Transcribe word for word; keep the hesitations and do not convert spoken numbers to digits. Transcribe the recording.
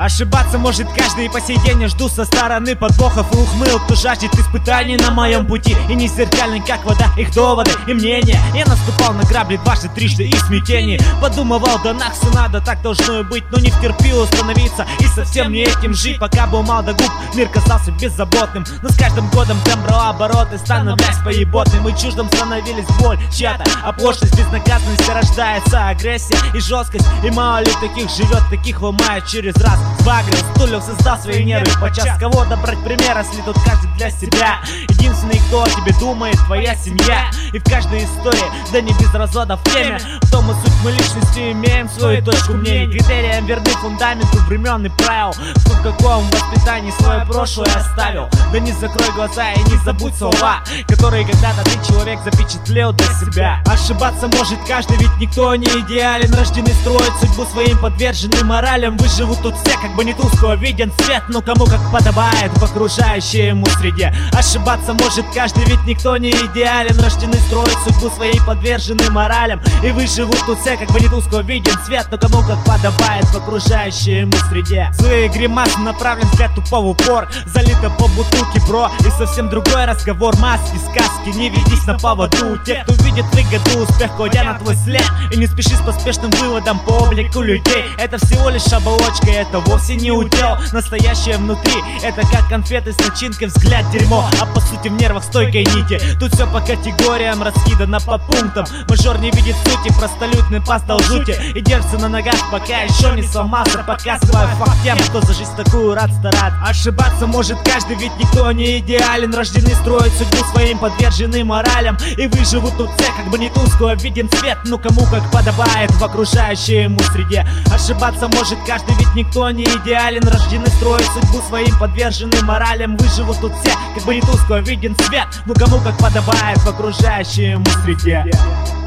Ошибаться может каждый, и по сей день я жду со стороны подвохов и ухмылок, кто жаждет испытаний на моем пути. И не зеркальный, как вода, их доводы и мнения. Я наступал на грабли дважды, трижды и в смятении. Подумывал, да нахсы надо, так должно и быть, но не втерпел остановиться и совсем не этим жить. Пока был мал до губ, мир казался беззаботным, но с каждым годом темп брал обороты, становясь поеботным. И чуждом становились боль, чья-то оплошность, безнаказанность, рождается агрессия и жесткость. И мало ли таких живет, таких ломает через раз. Сбагрил, стулил, создал свои нервы подчас. Кого-то брать пример, если тут каждый для себя. Единственный, кто о тебе думает, твоя семья. И в каждой истории, да не без разводов в теме. В том и суть, мы личностью имеем свою точку мнений. Критериям верны фундаменту времен и правил. Кто в каком воспитании свое прошлое оставил. Да не закрой глаза и не забудь слова, которые когда-то ты, человек, запечатлел для себя. Ошибаться может каждый, ведь никто не идеален. Рождены строить судьбу своим подверженным моралям. Выживут тут все, как бы не тускло виден свет, но кому как подобает в окружающей ему среде. Ошибаться может каждый, ведь никто не идеален. Рождены строить судьбу своей подверженным моралям. И выживут тут все, как бы не тускло виден свет, но кому как подобает в окружающей ему среде. Злые гримасы, направлен взгляд тупо в упор, залито по бутылке, бро. И совсем другой разговор, маски, сказки, не ведись на поводу. Те, кто видит выгоду, успех, ходя на твой след. И не спеши с поспешным выводом по облику людей. Это всего лишь оболочка, это вовсе не удел. Настоящее внутри, это как конфеты с начинкой, взгляд дерьмо, а по сути в нервах стойкой нити. Тут все по категориям раскидано по пунктам. Мажор не видит сути, простолюдный пастал жути. И держится на ногах, пока еще не сломался. Показываю факт тем, кто за жизнь такую рад стараться. Ошибаться может каждый, ведь никто не идеален. Рождены строить судьбу своим подверженным моралям. И выживут тут все, как бы не тускло виден свет, ну кому как подобает в окружающей ему среде. Ошибаться может каждый, ведь никто не идеален. Рождены строить судьбу своим подверженным моралям. Выживут тут все, как бы не тускло виден свет, ну кому как подобает в окружающей ему среде.